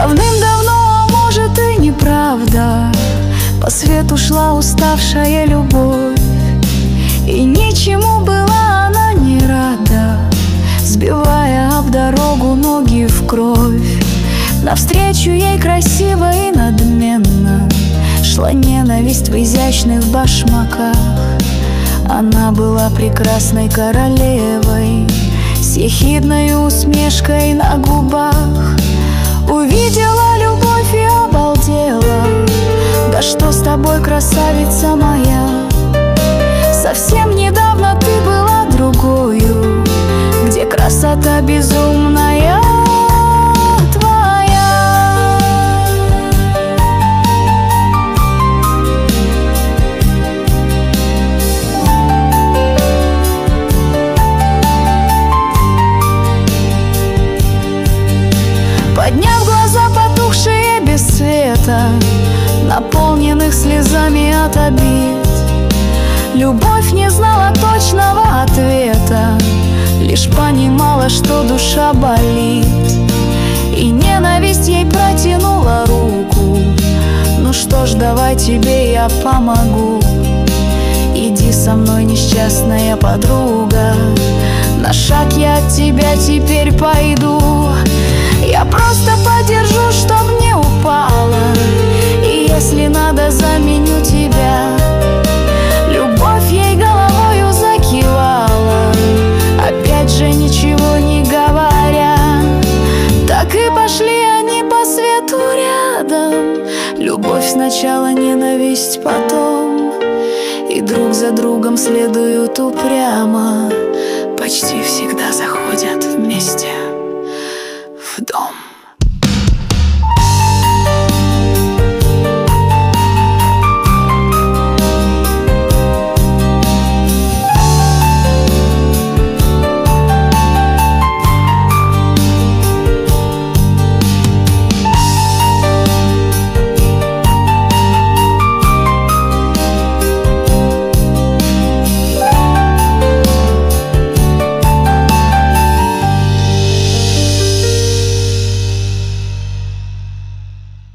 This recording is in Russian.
Давным-давно, а может и неправда, по свету шла уставшая любовь, и ничему была она не рада, сбивая об дорогу ноги в кровь. Навстречу ей красиво и надменно шла ненависть в изящных башмаках. Она была прекрасной королевой с ехидной усмешкой на губах. Увидела любовь и обалдела: да что с тобой, красавица моя? Совсем недавно ты была другою, где красота безумная твоя. Подняв глаза, потухшие без света, наполненных слезами от обид, любовь не знала точного ответа, лишь понимала, что душа болит. И ненависть ей протянула руку: ну что ж, давай тебе я помогу. Иди со мной, несчастная подруга, на шаг я от тебя теперь пойду. Я просто подержу, чтоб не упала, и если надо, заменю тебя. Любовь ей головою закивала, опять же ничего не говоря. Так и пошли они по свету рядом, любовь сначала, ненависть потом, и друг за другом следуют упрямо, почти всегда заходят вместе в дом.